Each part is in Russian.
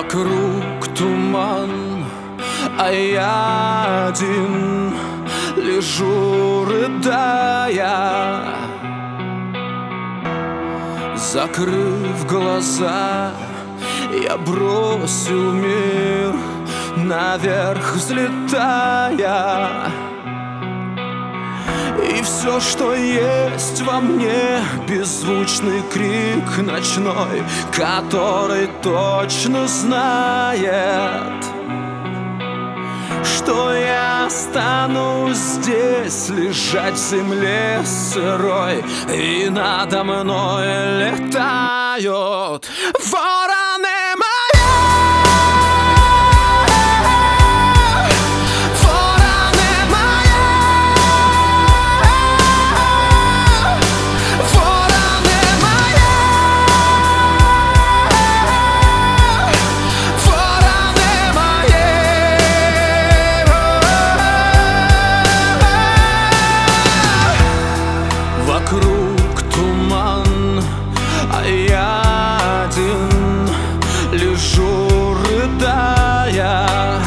Вокруг туман, а я один лежу, рыдая. Закрыв глаза, я бросил мир, наверх взлетая. И все, что есть во мне, беззвучный крик ночной, который точно знает, что я останусь здесь, лежать в земле сырой, и надо мной летают вороны. Вокруг туман, а я один лежу, рыдая.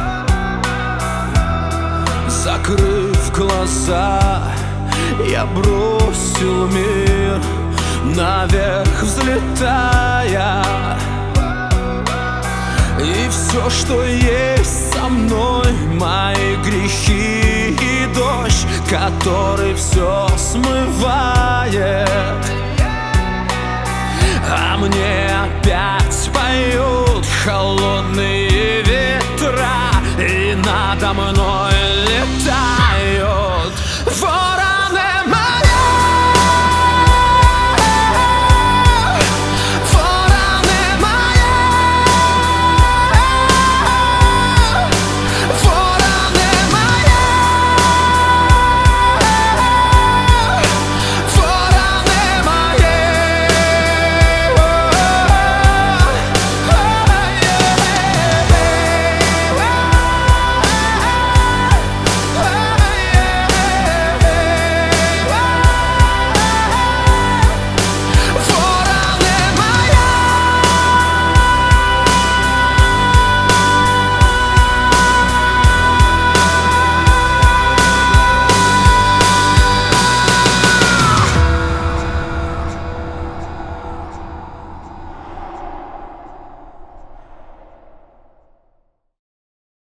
Закрыв глаза, я бросил мир, наверх взлетая. И все, что есть со мной, мои грехи и дождь, который все смывает. А мне опять поют холодные ветра, и надо мной летают вороны.